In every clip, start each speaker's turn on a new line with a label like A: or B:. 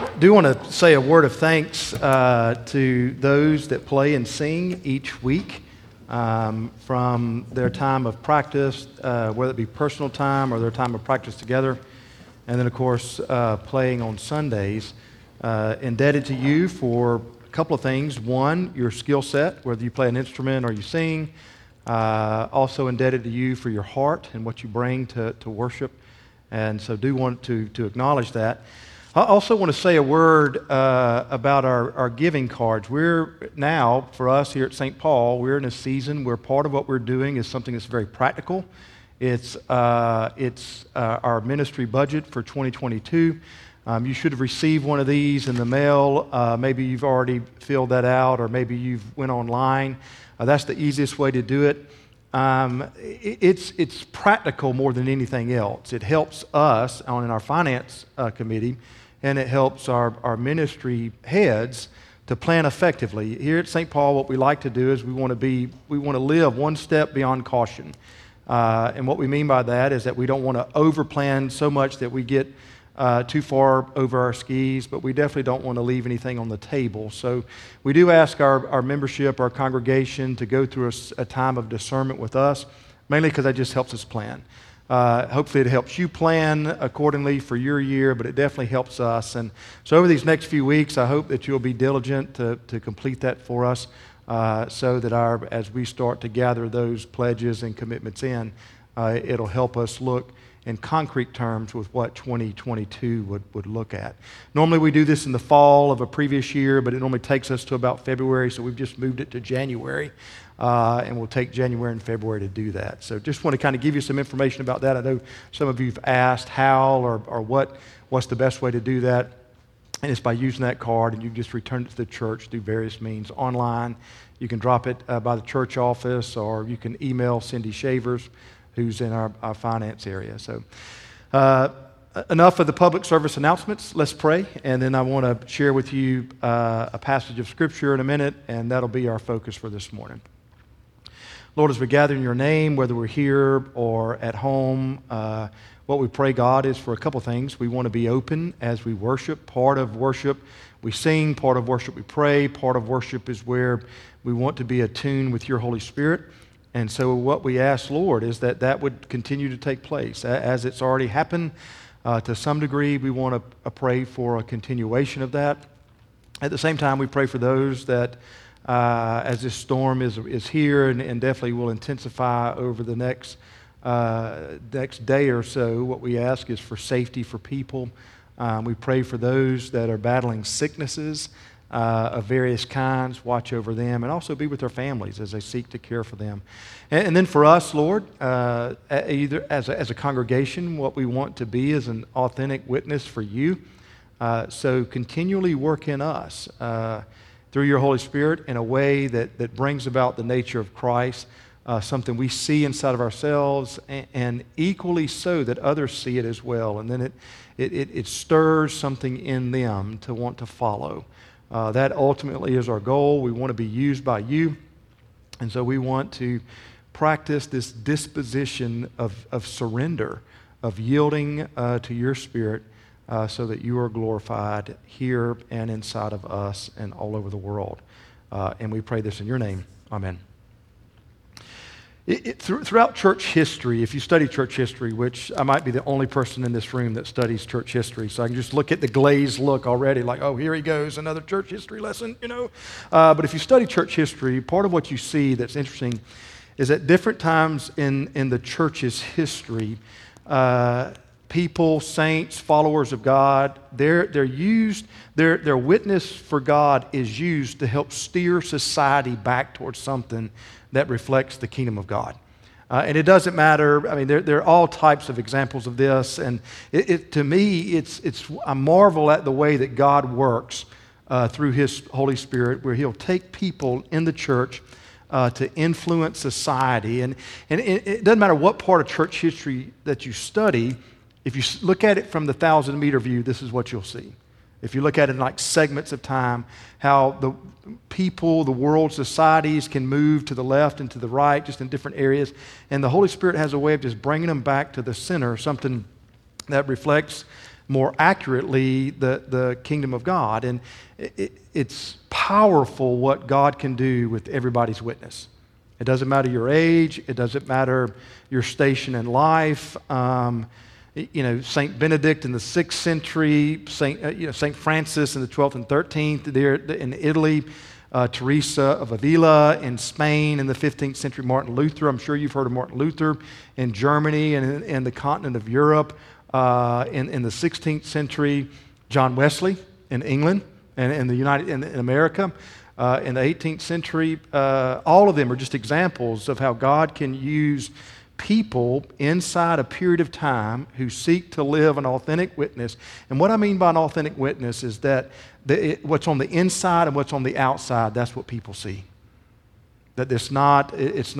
A: do want to say a word of thanks to those that play and sing each week from their time of practice, whether it be personal time or their time of practice together, and then, of course, playing on Sundays. Indebted to you for a couple of things. One, your skill set, whether you play an instrument or you sing. Also indebted to you for your heart and what you bring to worship. And so do want to acknowledge that. I also want to say a word about our giving cards. We're now, for us here at St. Paul, we're in a season where part of what we're doing is something that's very practical. It's our ministry budget for 2022. You should have received one of these in the mail. Maybe you've already filled that out, or maybe you've went online. That's the easiest way to do it. It's practical more than anything else. It helps us in our finance committee, and it helps our ministry heads to plan effectively. Here at St. Paul, what we like to do is we want to live one step beyond caution. And what we mean by that is that we don't want to overplan so much that we get too far over our skis, but we definitely don't want to leave anything on the table. So we do ask our membership, our congregation, to go through a time of discernment with us, mainly because that just helps us plan. Hopefully it helps you plan accordingly for your year, but it definitely helps us. And so over these next few weeks, I hope that you'll be diligent to complete that for us, so that as we start to gather those pledges and commitments in, it'll help us look in concrete terms with what 2022 would look at. Normally we do this in the fall of a previous year, but it normally takes us to about February, so we've just moved it to January, and we'll take January and February to do that. So just want to kind of give you some information about that. I know some of you have asked how or what's the best way to do that, and it's by using that card, and you just return it to the church through various means. Online, you can drop it by the church office, or you can email Cindy Shavers, who's in our finance area. So enough of the public service announcements. Let's pray, and then I want to share with you a passage of Scripture in a minute, and that'll be our focus for this morning. Lord, as we gather in your name, whether we're here or at home, what we pray, God, is for a couple things. We want to be open as we worship. Part of worship we sing, part of worship we pray, part of worship is where we want to be attuned with your Holy Spirit. And so what we ask, Lord, is that would continue to take place. As it's already happened to some degree, we want to pray for a continuation of that. At the same time, we pray for those that, as this storm is here and definitely will intensify over the next day or so, what we ask is for safety for people. We pray for those that are battling sicknesses of various kinds. Watch over them, and also be with their families as they seek to care for them. And then for us, Lord, either as a congregation, what we want to be is an authentic witness for you. So continually work in us through your Holy Spirit in a way that brings about the nature of Christ, something we see inside of ourselves, and equally so that others see it as well. And then it stirs something in them to want to follow. That ultimately is our goal. We want to be used by you. And so we want to practice this disposition of surrender, of yielding to your Spirit, so that you are glorified here and inside of us and all over the world. And we pray this in your name. Amen. Throughout church history, if you study church history, which I might be the only person in this room that studies church history, so I can just look at the glazed look already, like, oh, here he goes, another church history lesson, But if you study church history, part of what you see that's interesting is at different times in the church's history, people, saints, followers of God, their witness for God is used to help steer society back towards something that reflects the kingdom of God. And it doesn't matter. I mean, there are all types of examples of this. And to me, I marvel at the way that God works through His Holy Spirit, where He'll take people in the church to influence society. And it doesn't matter what part of church history that you study. If you look at it from the 1,000-meter view, this is what you'll see. If you look at it in like segments of time, how the people, the world, societies can move to the left and to the right, just in different areas. And the Holy Spirit has a way of just bringing them back to the center, something that reflects more accurately the kingdom of God. And it's powerful what God can do with everybody's witness. It doesn't matter your age. It doesn't matter your station in life. Saint Benedict in the 6th century, Saint Francis in the 12th and 13th there in Italy, Teresa of Avila in Spain in the 15th century, Martin Luther. I'm sure you've heard of Martin Luther in Germany and in the continent of Europe in the 16th century, John Wesley in England and in America. In the 18th century, all of them are just examples of how God can use people inside a period of time who seek to live an authentic witness. And what I mean by an authentic witness is that what's on the inside and what's on the outside, that's what people see. That it's not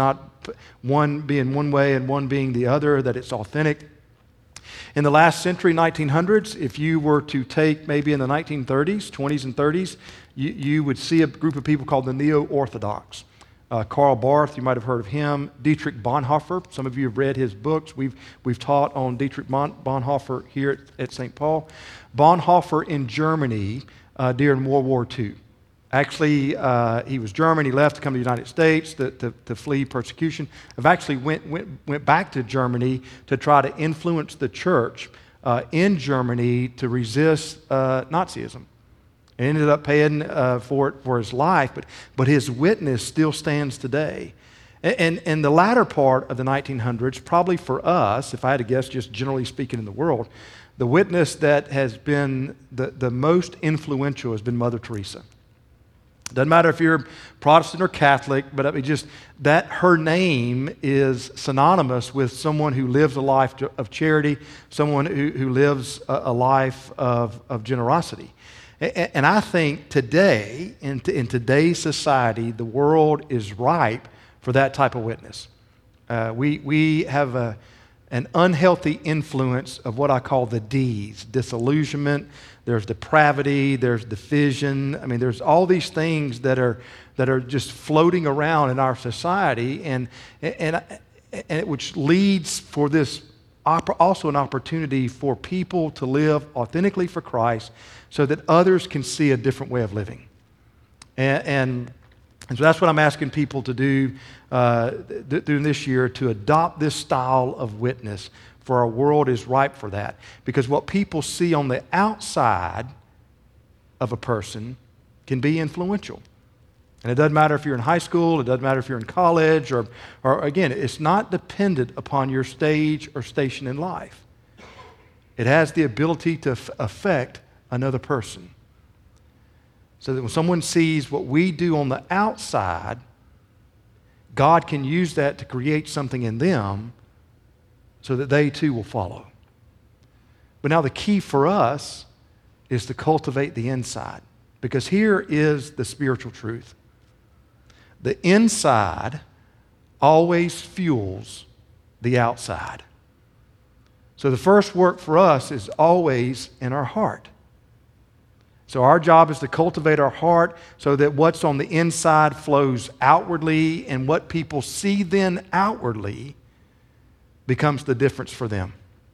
A: one being one way and one being the other, that it's authentic. In the last century, 1900s, if you were to take maybe in the 1930s, 20s and 30s, you would see a group of people called the Neo-Orthodox. Karl Barth, you might have heard of him. Dietrich Bonhoeffer, some of you have read his books. We've taught on Dietrich Bonhoeffer here at St. Paul. Bonhoeffer in Germany during World War II. Actually, he was German. He left to come to the United States to flee persecution. Actually went back to Germany to try to influence the church in Germany to resist Nazism. And ended up paying for it for his life, but his witness still stands today. And the latter part of the 1900s, probably for us, if I had to guess, just generally speaking in the world, the witness that has been the most influential has been Mother Teresa. Doesn't matter if you're Protestant or Catholic, but I mean just that her name is synonymous with someone who lives a life of charity, someone who lives a life of generosity. And I think today, in today's society, the world is ripe for that type of witness. We have an unhealthy influence of what I call the D's: disillusionment, there's depravity, there's division. I mean, there's all these things that are just floating around in our society, and which leads for this also an opportunity for people to live authentically for Christ, so that others can see a different way of living. And so that's what I'm asking people to do during this year, to adopt this style of witness, for our world is ripe for that. Because what people see on the outside of a person can be influential. And it doesn't matter if you're in high school, it doesn't matter if you're in college, or again, it's not dependent upon your stage or station in life. It has the ability to affect another person. So that when someone sees what we do on the outside, God can use that to create something in them so that they too will follow. But now the key for us is to cultivate the inside, because here is the spiritual truth. The inside always fuels the outside. So the first work for us is always in our heart. So our job is to cultivate our heart so that what's on the inside flows outwardly, and what people see then outwardly becomes the difference for them.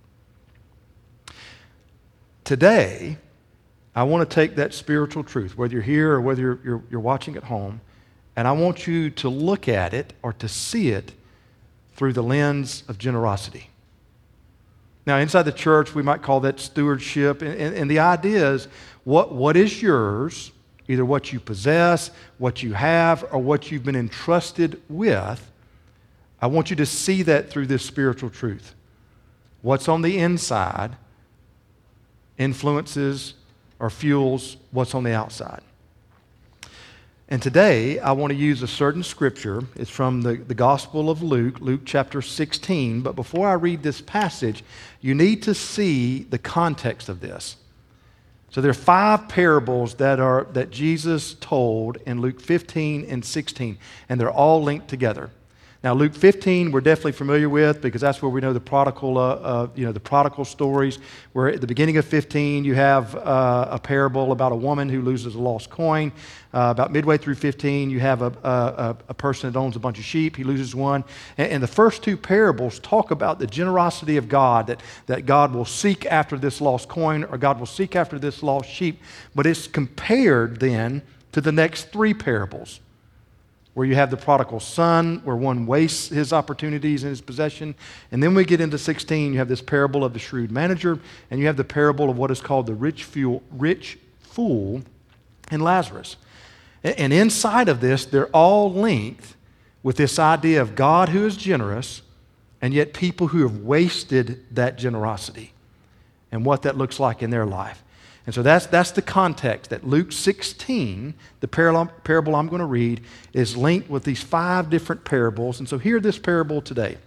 A: Today, I want to take that spiritual truth, whether you're here or whether you're watching at home, and I want you to look at it or to see it through the lens of generosity. Now, inside the church, we might call that stewardship, and the idea is what is yours, either what you possess, what you have, or what you've been entrusted with. I want you to see that through this spiritual truth. What's on the inside influences or fuels what's on the outside. And today, I want to use a certain scripture. It's from the Gospel of Luke, Luke chapter 16. But before I read this passage, you need to see the context of this. So there are 5 parables that Jesus told in Luke 15 and 16, and they're all linked together. Now, Luke 15, we're definitely familiar with because that's where we know the prodigal stories. Where at the beginning of 15, you have a parable about a woman who loses a lost coin. About midway through 15, you have a person that owns a bunch of sheep. He loses one. And the first two parables talk about the generosity of God, that God will seek after this lost coin or God will seek after this lost sheep. But it's compared then to the next three parables, where you have the prodigal son, where one wastes his opportunities and his possession. And then we get into 16, you have this parable of the shrewd manager, and you have the parable of what is called the rich fool and Lazarus. And inside of this, they're all linked with this idea of God who is generous, and yet people who have wasted that generosity and what that looks like in their life. And so that's the context, that Luke 16, the parable I'm going to read, is linked with these 5 different parables. And so hear this parable today.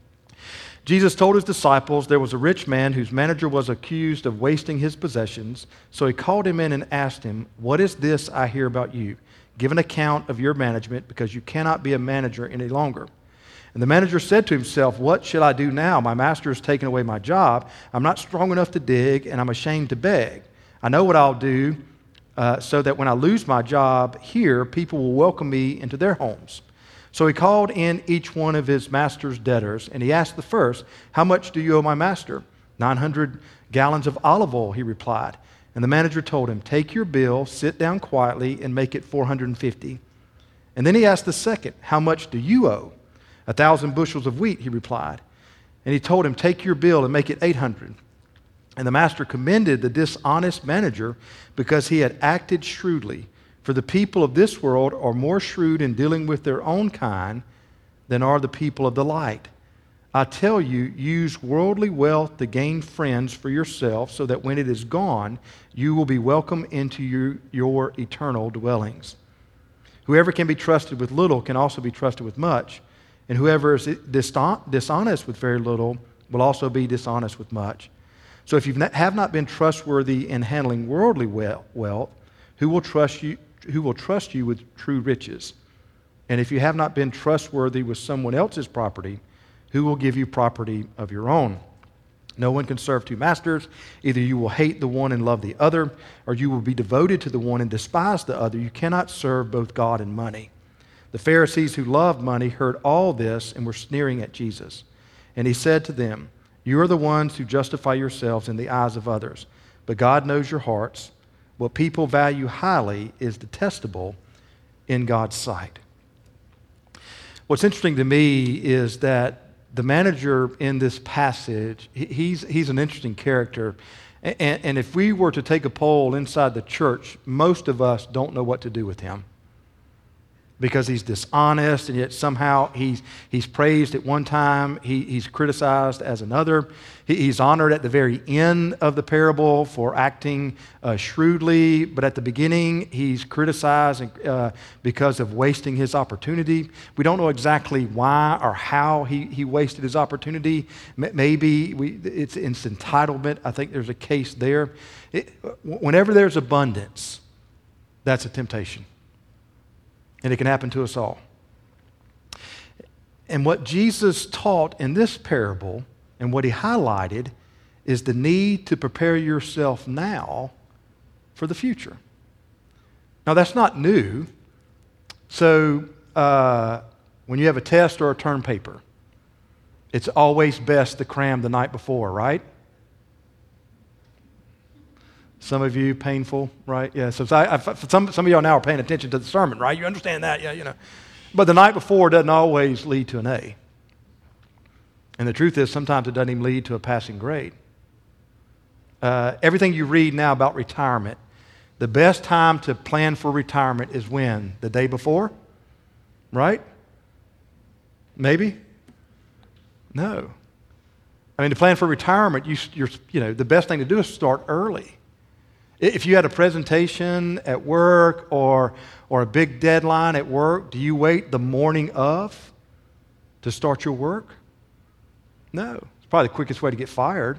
A: Jesus told his disciples there was a rich man whose manager was accused of wasting his possessions. So he called him in and asked him, "What is this I hear about you? Give an account of your management, because you cannot be a manager any longer." And the manager said to himself, "What shall I do now? My master has taken away my job. I'm not strong enough to dig, and I'm ashamed to beg. I know what I'll do so that when I lose my job here, people will welcome me into their homes." So he called in each one of his master's debtors, and he asked the first, "How much do you owe my master?" 900 gallons of olive oil, he replied. And the manager told him, "Take your bill, sit down quietly, and make it 450. And then he asked the second, "How much do you owe?" 1,000 bushels of wheat, he replied. And he told him, "Take your bill and make it 800. And the master commended the dishonest manager because he had acted shrewdly. For the people of this world are more shrewd in dealing with their own kind than are the people of the light. I tell you, use worldly wealth to gain friends for yourself, so that when it is gone, you will be welcome into your eternal dwellings. Whoever can be trusted with little can also be trusted with much, and whoever is dishonest with very little will also be dishonest with much. So if you have not been trustworthy in handling worldly wealth, who will trust you with true riches? And if you have not been trustworthy with someone else's property, who will give you property of your own? No one can serve 2 masters. Either you will hate the one and love the other, or you will be devoted to the one and despise the other. You cannot serve both God and money." The Pharisees who loved money heard all this and were sneering at Jesus. And he said to them, "You are the ones who justify yourselves in the eyes of others, but God knows your hearts. What people value highly is detestable in God's sight." What's interesting to me is that the manager in this passage, he's an interesting character. And if we were to take a poll inside the church, most of us don't know what to do with him, because he's dishonest, and yet somehow he's praised at one time, he's criticized as another. He's honored at the very end of the parable for acting shrewdly, but at the beginning he's criticized because of wasting his opportunity. We don't know exactly why or how he wasted his opportunity. Maybe it's entitlement. I think there's a case there. Whenever there's abundance, that's a temptation. And it can happen to us all. And what Jesus taught in this parable and what he highlighted is the need to prepare yourself now for the future. Now, that's not new. So when you have a test or a term paper, it's always best to cram the night before, right? Some of you, painful, right? Yeah, so some of y'all now are paying attention to the sermon, right? You understand that, yeah, you know. But the night before doesn't always lead to an A. And the truth is, sometimes it doesn't even lead to a passing grade. Everything you read now about retirement, the best time to plan for retirement is when? The day before? Right? Maybe? No. I mean, to plan for retirement, the best thing to do is start early. If you had a presentation at work or a big deadline at work, do you wait the morning of to start your work? No. It's probably the quickest way to get fired.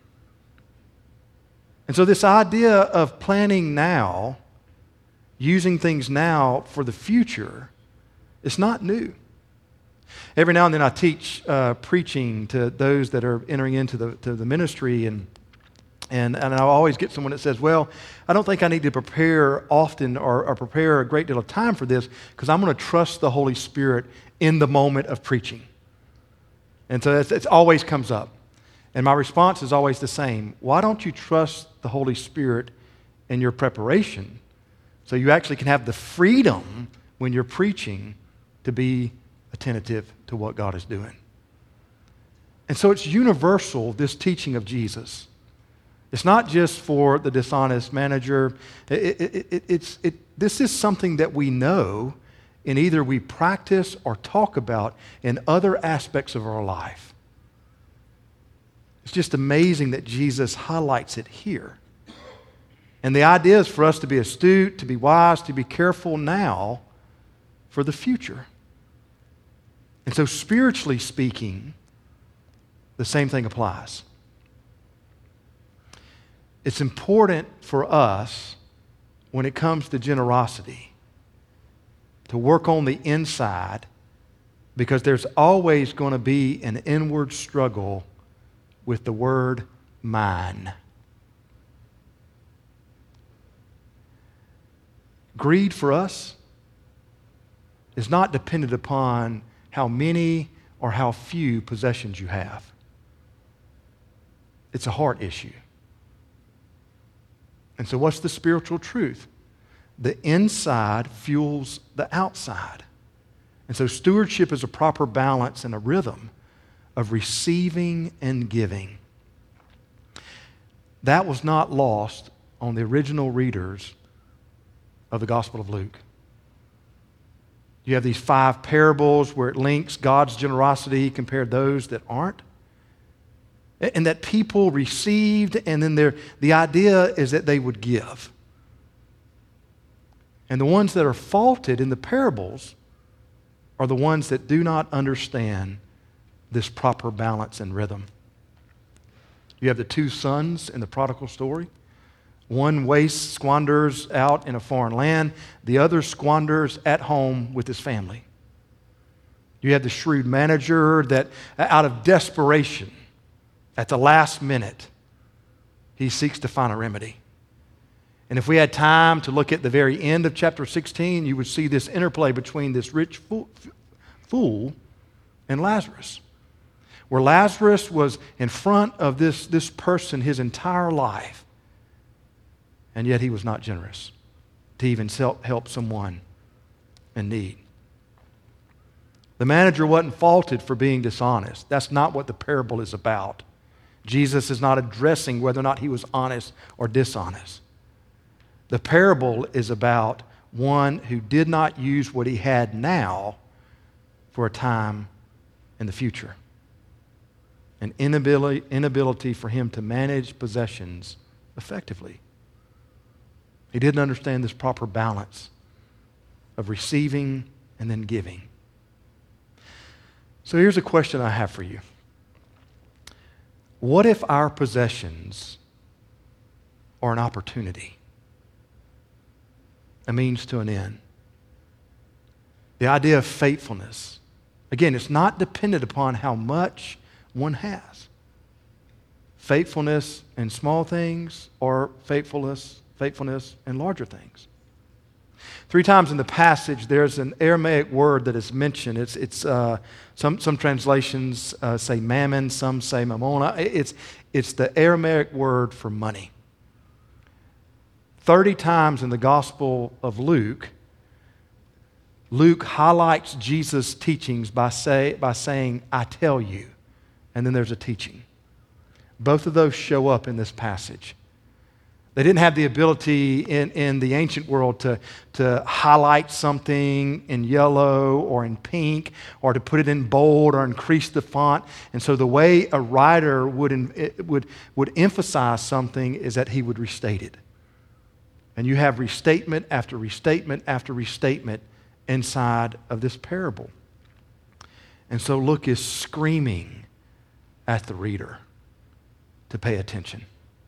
A: And so this idea of planning now, using things now for the future, it's not new. Every now and then I teach preaching to those that are entering into the ministry, and I always get someone that says, well, I don't think I need to prepare often or prepare a great deal of time for this because I'm going to trust the Holy Spirit in the moment of preaching. And so it always comes up. And my response is always the same. Why don't you trust the Holy Spirit in your preparation so you actually can have the freedom when you're preaching to be attentive to what God is doing? And so it's universal, this teaching of Jesus. It's not just for the dishonest manager. This is something that we know and either we practice or talk about in other aspects of our life. It's just amazing that Jesus highlights it here. And the idea is for us to be astute, to be wise, to be careful now for the future. And so spiritually speaking, the same thing applies. It's important for us when it comes to generosity to work on the inside, because there's always going to be an inward struggle with the word mine. Greed for us is not dependent upon how many or how few possessions you have. It's a heart issue. And so what's the spiritual truth? The inside fuels the outside. And so stewardship is a proper balance and a rhythm of receiving and giving. That was not lost on the original readers of the Gospel of Luke. You have these 5 parables where it links God's generosity compared to those that aren't. And that people received, and then the idea is that they would give. And the ones that are faulted in the parables are the ones that do not understand this proper balance and rhythm. You have the 2 sons in the prodigal story. One wastes, squanders out in a foreign land. The other squanders at home with his family. You have the shrewd manager that, out of desperation, at the last minute, he seeks to find a remedy. And if we had time to look at the very end of chapter 16, you would see this interplay between this rich fool and Lazarus, where Lazarus was in front of this person his entire life, and yet he was not generous to even help someone in need. The manager wasn't faulted for being dishonest. That's not what the parable is about. Jesus is not addressing whether or not he was honest or dishonest. The parable is about one who did not use what he had now for a time in the future. An inability for him to manage possessions effectively. He didn't understand this proper balance of receiving and then giving. So here's a question I have for you. What if our possessions are an opportunity? A means to an end. The idea of faithfulness. Again, it's not dependent upon how much one has. Faithfulness in small things or faithfulness in larger things. 3 times in the passage, there's an Aramaic word that is mentioned. It's some translations say mammon, some say mammona. It's the Aramaic word for money. 30 times in the Gospel of Luke, Luke highlights Jesus' teachings by saying, I tell you, and then there's a teaching. Both of those show up in this passage. They didn't have the ability in the ancient world to highlight something in yellow or in pink or to put it in bold or increase the font. And so the way a writer would emphasize something is that he would restate it. And you have restatement after restatement after restatement inside of this parable. And so Luke is screaming at the reader to pay attention.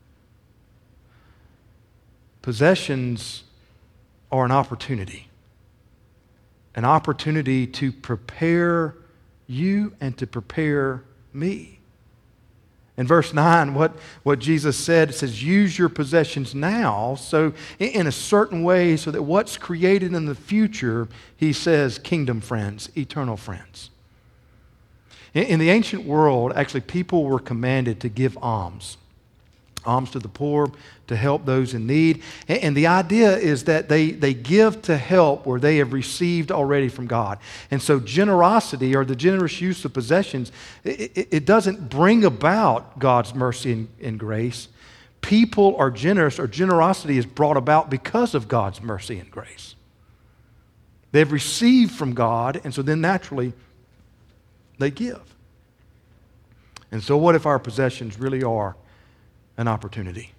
A: Possessions are an opportunity to prepare you and to prepare me. In verse 9, what Jesus said, it says, use your possessions now, so in a certain way, so that what's created in the future, he says, kingdom friends, eternal friends. In the ancient world, actually, people were commanded to give alms to the poor, to help those in need. And the idea is that they give to help where they have received already from God. And so generosity, or the generous use of possessions, it doesn't bring about God's mercy and grace. People are generous, or generosity is brought about because of God's mercy and grace. They've received from God, and so then naturally they give. And so what if our possessions really are an opportunity?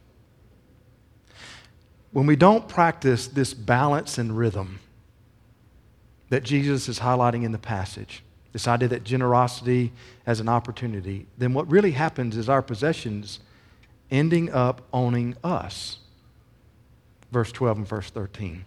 A: When we don't practice this balance and rhythm that Jesus is highlighting in the passage, this idea that generosity as an opportunity, then what really happens is our possessions ending up owning us. Verse 12 and verse 13.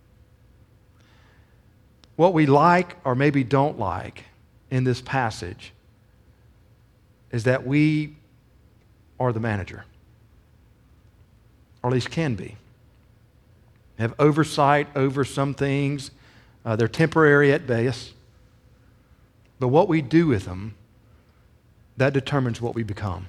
A: What we like or maybe don't like in this passage is that we are the manager, or at least can be. Have oversight over some things. They're temporary at best. But what we do with them, that determines what we become.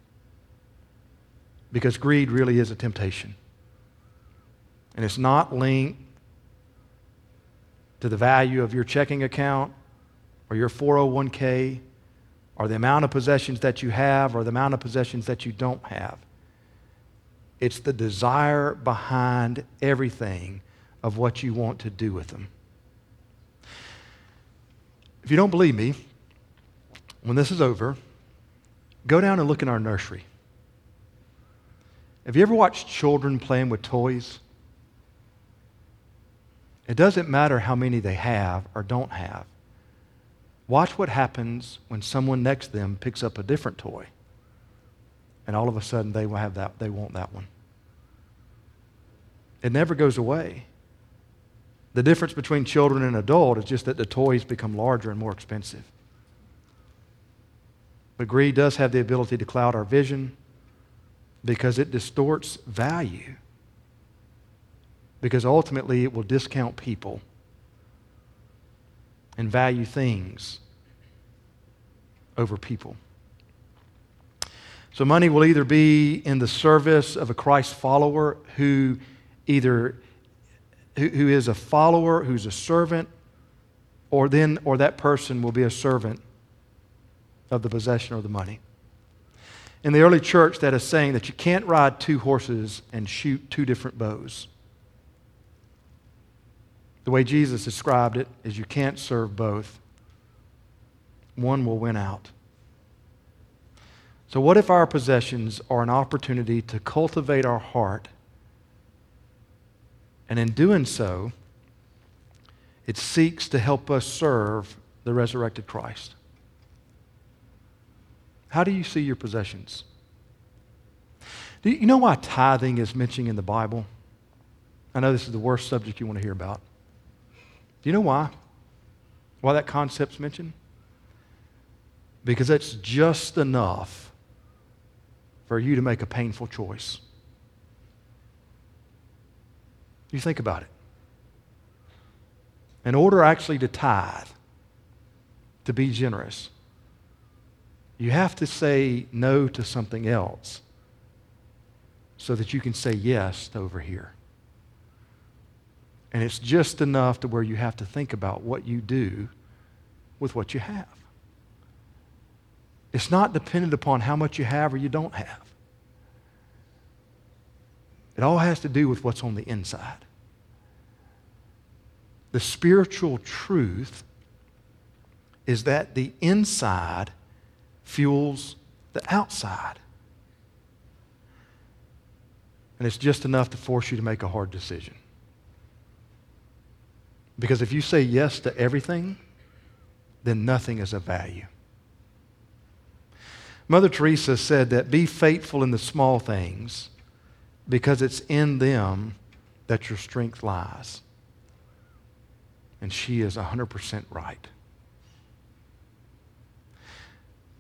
A: Because greed really is a temptation. And it's not linked to the value of your checking account or your 401k or the amount of possessions that you have or the amount of possessions that you don't have. It's the desire behind everything of what you want to do with them. If you don't believe me, when this is over, go down and look in our nursery. Have you ever watched children playing with toys? It doesn't matter how many they have or don't have. Watch what happens when someone next to them picks up a different toy. And all of a sudden they will have that, they want that one. It never goes away. The difference between children and adult is just that the toys become larger and more expensive. But greed does have the ability to cloud our vision because it distorts value. Because ultimately it will discount people and value things over people. So money will either be in the service of a Christ follower who is a follower, who's a servant, or that person will be a servant of the possession or the money. In the early church, that is saying that you can't ride two horses and shoot two different bows. The way Jesus described it is you can't serve both. One will win out. So what if our possessions are an opportunity to cultivate our heart? And in doing so, it seeks to help us serve the resurrected Christ. How do you see your possessions? Do you know why tithing is mentioned in the Bible? I know this is the worst subject you want to hear about. Do you know why? Why that concept's mentioned? Because it's just enough for you to make a painful choice. You think about it. In order actually to tithe, to be generous, you have to say no to something else so that you can say yes to over here. And it's just enough to where you have to think about what you do with what you have. It's not dependent upon how much you have or you don't have. It all has to do with what's on the inside. The spiritual truth is that the inside fuels the outside. And it's just enough to force you to make a hard decision. Because if you say yes to everything, then nothing is of value. Mother Teresa said that be faithful in the small things because it's in them that your strength lies. And she is 100% right.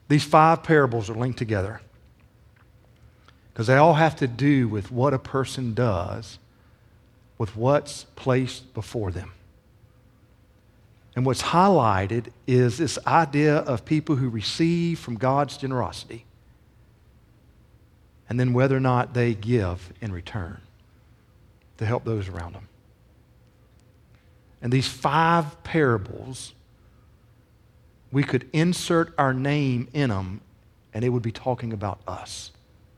A: These 5 parables are linked together because they all have to do with what a person does with what's placed before them. And what's highlighted is this idea of people who receive from God's generosity and then whether or not they give in return to help those around them. And these 5 parables, we could insert our name in them and it would be talking about us.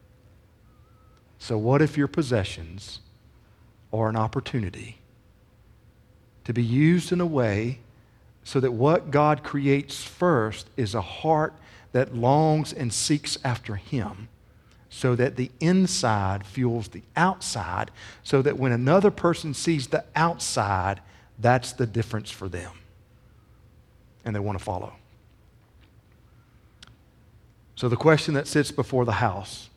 A: So what if your possessions are an opportunity to be used in a way so that what God creates first is a heart that longs and seeks after Him, so that the inside fuels the outside, so that when another person sees the outside, that's the difference for them. And they want to follow. So the question that sits before the house,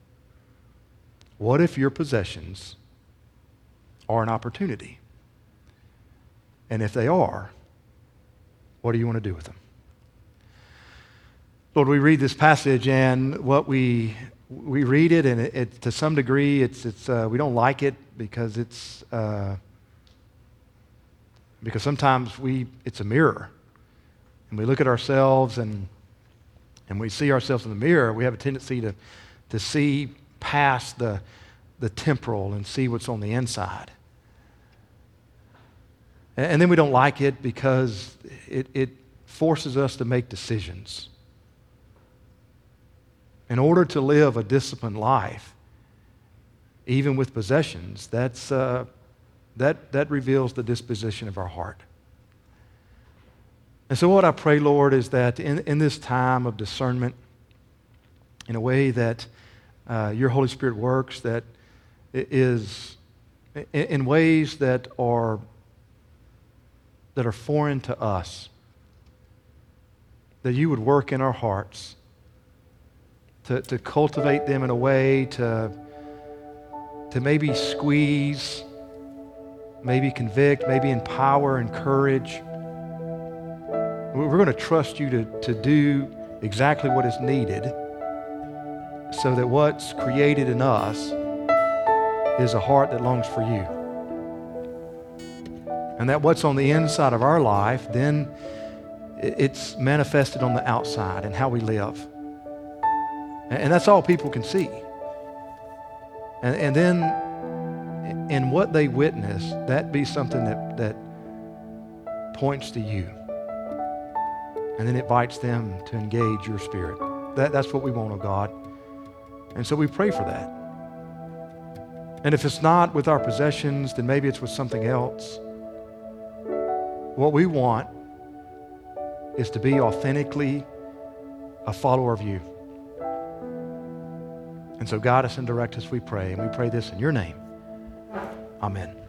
A: what if your possessions are an opportunity? And if they are, what do you want to do with them? Lord, we read this passage and what we read it, and it to some degree we don't like it because because sometimes it's a mirror. And we look at ourselves and we see ourselves in the mirror, we have a tendency to see past the temporal and see what's on the inside. And then we don't like it because it forces us to make decisions. In order to live a disciplined life, even with possessions, that reveals the disposition of our heart. And so what I pray, Lord, is that in this time of discernment, in a way that your Holy Spirit works, that is in ways that are foreign to us, that you would work in our hearts to cultivate them in a way to maybe squeeze, maybe convict, maybe empower, encourage. We're going to trust you to do exactly what is needed so that what's created in us is a heart that longs for you. And that what's on the inside of our life, then it's manifested on the outside and how we live. And that's all people can see. And then in what they witness, that be something that points to you. And then it invites them to engage your spirit. That's what we want, oh God. And so we pray for that. And if it's not with our possessions, then maybe it's with something else. What we want is to be authentically a follower of you. And so guide us and direct us, we pray. And we pray this in your name. Amen.